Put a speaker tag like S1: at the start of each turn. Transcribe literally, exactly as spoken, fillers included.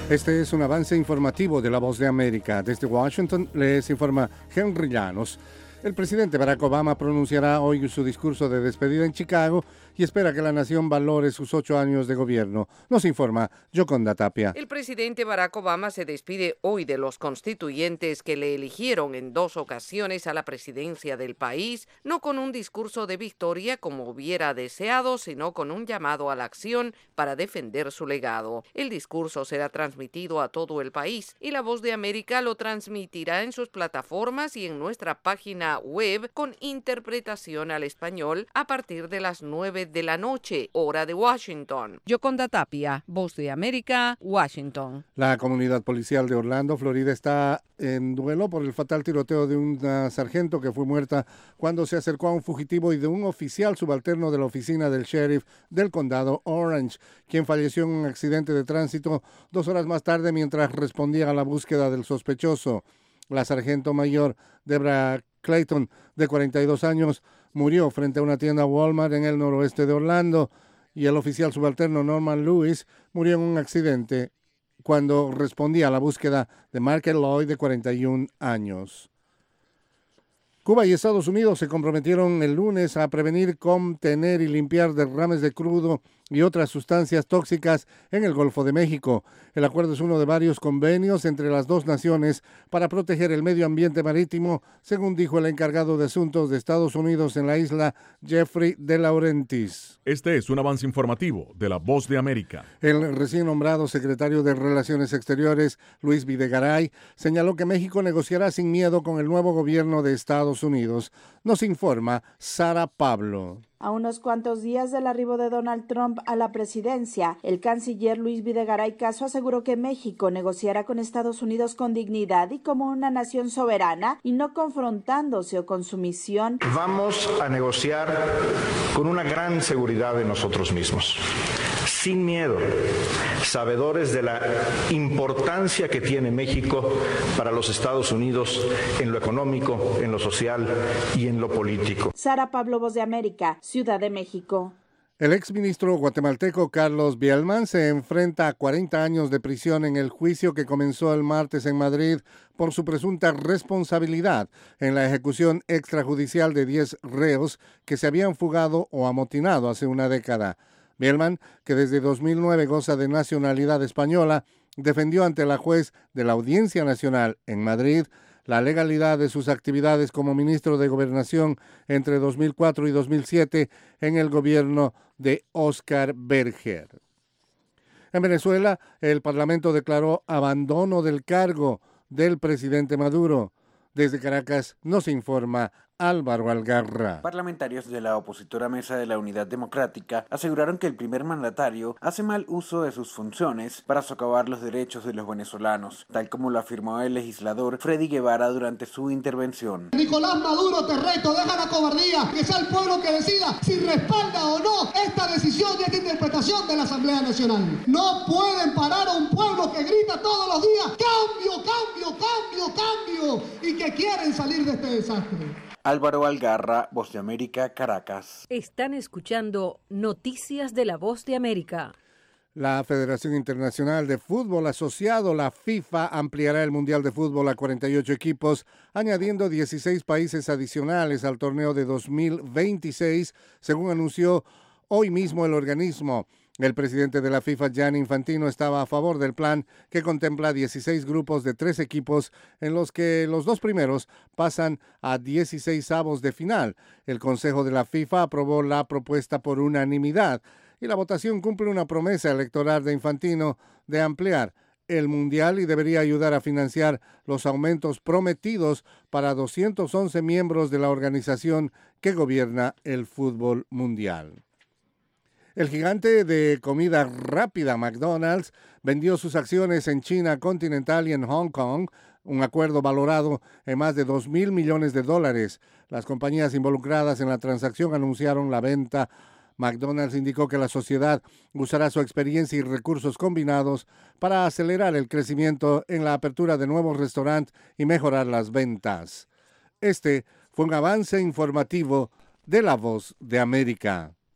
S1: Este es un avance informativo de La Voz de América. Desde Washington les informa Henry Llanos. El presidente Barack Obama pronunciará hoy su discurso de despedida en Chicago y espera que la nación valore sus ocho años de gobierno. Nos informa Yoconda Tapia.
S2: El presidente Barack Obama se despide hoy de los constituyentes que le eligieron en dos ocasiones a la presidencia del país, no con un discurso de victoria como hubiera deseado, sino con un llamado a la acción para defender su legado. El discurso será transmitido a todo el país y La Voz de América lo transmitirá en sus plataformas y en nuestra página web con interpretación al español a partir de las nueve de la noche, hora de Washington. Yoconda Tapia, Voz de América, Washington.
S1: La comunidad policial de Orlando, Florida, está en duelo por el fatal tiroteo de una sargento que fue muerta cuando se acercó a un fugitivo y de un oficial subalterno de la oficina del sheriff del condado Orange, quien falleció en un accidente de tránsito dos horas más tarde mientras respondía a la búsqueda del sospechoso. La sargento mayor Debra Clayton, de cuarenta y dos años, murió frente a una tienda Walmart en el noroeste de Orlando, y el oficial subalterno Norman Lewis murió en un accidente cuando respondía a la búsqueda de Mark Lloyd, de cuarenta y un años. Cuba y Estados Unidos se comprometieron el lunes a prevenir, contener y limpiar derrames de crudo y otras sustancias tóxicas en el Golfo de México. El acuerdo es uno de varios convenios entre las dos naciones para proteger el medio ambiente marítimo, según dijo el encargado de asuntos de Estados Unidos en la isla, Jeffrey de Laurentiis.
S3: Este es un avance informativo de La Voz de América.
S1: El recién nombrado secretario de Relaciones Exteriores, Luis Videgaray, señaló que México negociará sin miedo con el nuevo gobierno de Estados Unidos. Nos informa Sara Pablo.
S4: A unos cuantos días del arribo de Donald Trump a la presidencia, el canciller Luis Videgaray Caso aseguró que México negociará con Estados Unidos con dignidad y como una nación soberana y no confrontándose o con sumisión.
S5: Vamos a negociar con una gran seguridad de nosotros mismos, sin miedo, sabedores de la importancia que tiene México para los Estados Unidos en lo económico, en lo social y en lo político.
S4: Sara Pablo, Voz de América, Ciudad de México.
S1: El exministro guatemalteco Carlos Bielman se enfrenta a cuarenta años de prisión en el juicio que comenzó el martes en Madrid por su presunta responsabilidad en la ejecución extrajudicial de diez reos que se habían fugado o amotinado hace una década. Bielman, que desde dos mil nueve goza de nacionalidad española, defendió ante la juez de la Audiencia Nacional en Madrid la legalidad de sus actividades como ministro de Gobernación entre dos mil cuatro y dos mil siete en el gobierno de Óscar Berger. En Venezuela, el Parlamento declaró abandono del cargo del presidente Maduro. Desde Caracas nos informa Álvaro Algarra.
S6: Parlamentarios de la opositora Mesa de la Unidad Democrática aseguraron que el primer mandatario hace mal uso de sus funciones para socavar los derechos de los venezolanos, tal como lo afirmó el legislador Freddy Guevara durante su intervención.
S7: Nicolás Maduro, te reto, deja la cobardía, que sea el pueblo que decida si respalda o no esta decisión y esta interpretación de la Asamblea Nacional. No pueden parar a un pueblo que grita todos los días cambio, cambio, cambio, cambio y que quieren salir de este desastre.
S6: Álvaro Algarra, Voz de América, Caracas.
S8: Están escuchando Noticias de La Voz de América.
S1: La Federación Internacional de Fútbol Asociado, la FIFA, ampliará el Mundial de Fútbol a cuarenta y ocho equipos, añadiendo dieciséis países adicionales al torneo de dos mil veintiséis, según anunció hoy mismo el organismo. El presidente de la FIFA, Gianni Infantino, estaba a favor del plan que contempla dieciséis grupos de tres equipos en los que los dos primeros pasan a dieciseisavos de final. El Consejo de la FIFA aprobó la propuesta por unanimidad y la votación cumple una promesa electoral de Infantino de ampliar el Mundial y debería ayudar a financiar los aumentos prometidos para doscientos once miembros de la organización que gobierna el fútbol mundial. El gigante de comida rápida McDonald's vendió sus acciones en China continental y en Hong Kong, un acuerdo valorado en más de dos mil millones de dólares. Las compañías involucradas en la transacción anunciaron la venta. McDonald's indicó que la sociedad usará su experiencia y recursos combinados para acelerar el crecimiento en la apertura de nuevos restaurantes y mejorar las ventas. Este fue un avance informativo de La Voz de América.